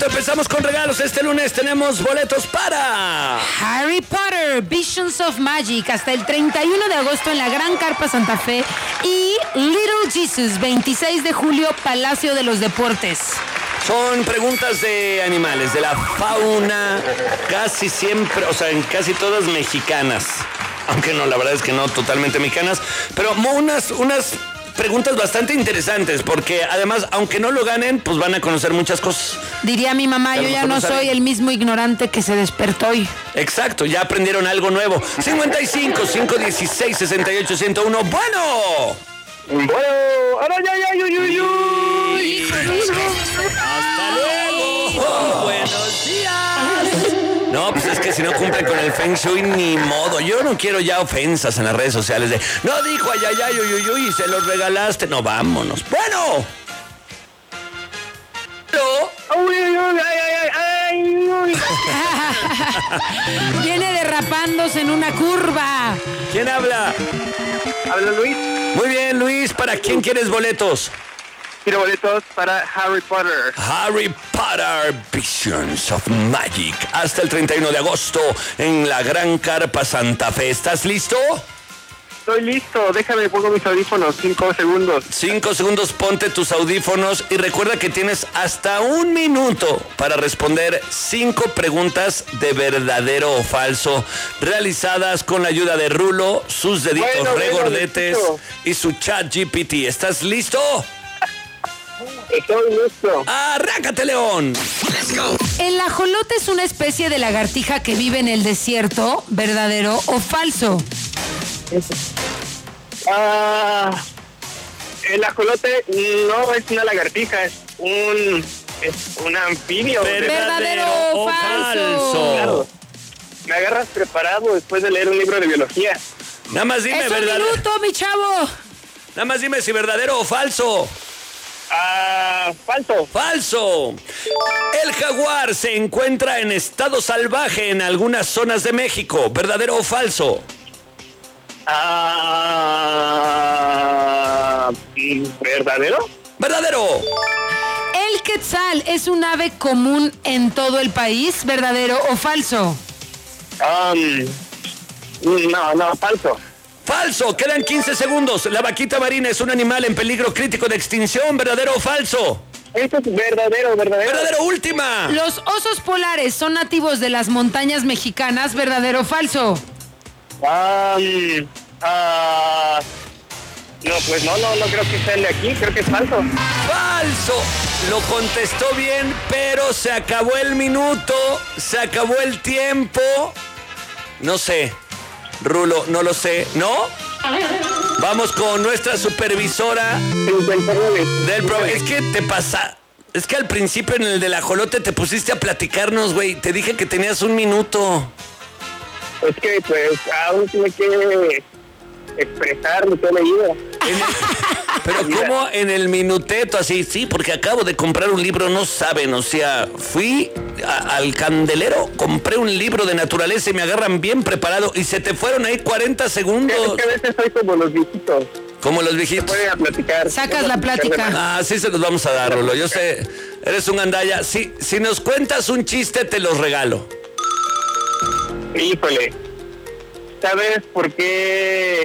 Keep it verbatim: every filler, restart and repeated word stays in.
Perfecto, empezamos con regalos. Este lunes tenemos boletos para Harry Potter, Visions of Magic, hasta el treinta y uno de agosto en la Gran Carpa Santa Fe. Y Little Jesus, veintiséis de julio, Palacio de los Deportes. Son preguntas de animales, de la fauna, casi siempre, o sea, en casi todas mexicanas. Aunque no, la verdad es que no totalmente mexicanas, pero unas, unas preguntas bastante interesantes, porque además, aunque no lo ganen, pues van a conocer muchas cosas. Diría mi mamá, yo ya no soy el mismo ignorante que se despertó hoy. Exacto, ya aprendieron algo nuevo. cincuenta y cinco, quinientos dieciséis, sesenta y ocho, ciento uno. ¡Bueno! Bueno, ahora ya, ya, uy, uy, uy. ¡Hasta luego! Oh, ¡buenos días! No, pues es que si no cumplen con el Feng Shui, ni modo. Yo no quiero ya ofensas en las redes sociales de no dijo ay, ay, ay, uy, uy, uy, y se los regalaste. No, vámonos. ¡Bueno! Uy, uy, uy, ay, ay, ay, uy. Viene derrapándose en una curva. ¿Quién habla? Habla Luis. Muy bien, Luis. ¿Para quién quieres boletos? Quiero boletos para Harry Potter. Harry Potter Visions of Magic. Hasta el treinta y uno de agosto en la Gran Carpa Santa Fe. ¿Estás listo? Estoy listo. Déjame, pongo mis audífonos. Cinco segundos. Cinco segundos, ponte tus audífonos y recuerda que tienes hasta un minuto para responder cinco preguntas de verdadero o falso realizadas con la ayuda de Rulo, sus deditos Bueno, bueno, regordetes listo. y su chat G P T. ¿Estás listo? Estoy listo. ¡Arráncate, León! El ajolote es una especie de lagartija que vive en el desierto, ¿verdadero o falso? Ah, el ajolote no es una lagartija, es un es un anfibio. ¿Verdadero o falso? Claro. Me agarras preparado después de leer un libro de biología. Nada más dime, ¡Es un verdadero. minuto, mi chavo! Nada más dime si verdadero o falso. Ah, falso. Falso. El jaguar se encuentra en estado salvaje en algunas zonas de México. ¿Verdadero o falso? Ah, ¿verdadero? ¡Verdadero! El quetzal es un ave común en todo el país, ¿verdadero o falso? Um, no, no, falso. ¡Falso! Quedan quince segundos. La vaquita marina es un animal en peligro crítico de extinción. ¿Verdadero o falso? Esto es verdadero, verdadero. ¡Verdadero! ¡Última! Los osos polares son nativos de las montañas mexicanas, ¿verdadero o falso? Um, ah, no, pues no, no, no creo que sea el de aquí, creo que es falso. ¡Falso! Lo contestó bien, pero se acabó el minuto. Se acabó el tiempo. No sé. Rulo, no lo sé. ¿No? Vamos con nuestra supervisora del programa. Es que te pasa... Es que al principio en el del ajolote te pusiste a platicarnos, güey. Te dije que tenías un minuto. Es que, pues, aún tiene que expresar lo que he leído. En el- pero ¿cómo en el minuteto así? Sí, porque acabo de comprar un libro, no saben, o sea, fui a- al candelero, compré un libro de naturaleza y me agarran bien preparado y se te fueron ahí cuarenta Es segundos. que a veces soy como los viejitos. Como los viejitos. Pueden a platicar. Sacas la plática. Ah, sí se los vamos a dar, Rulo. Yo sé, eres un gandalla. Si, si nos cuentas un chiste, te los regalo. Híjole. ¿Sabes por qué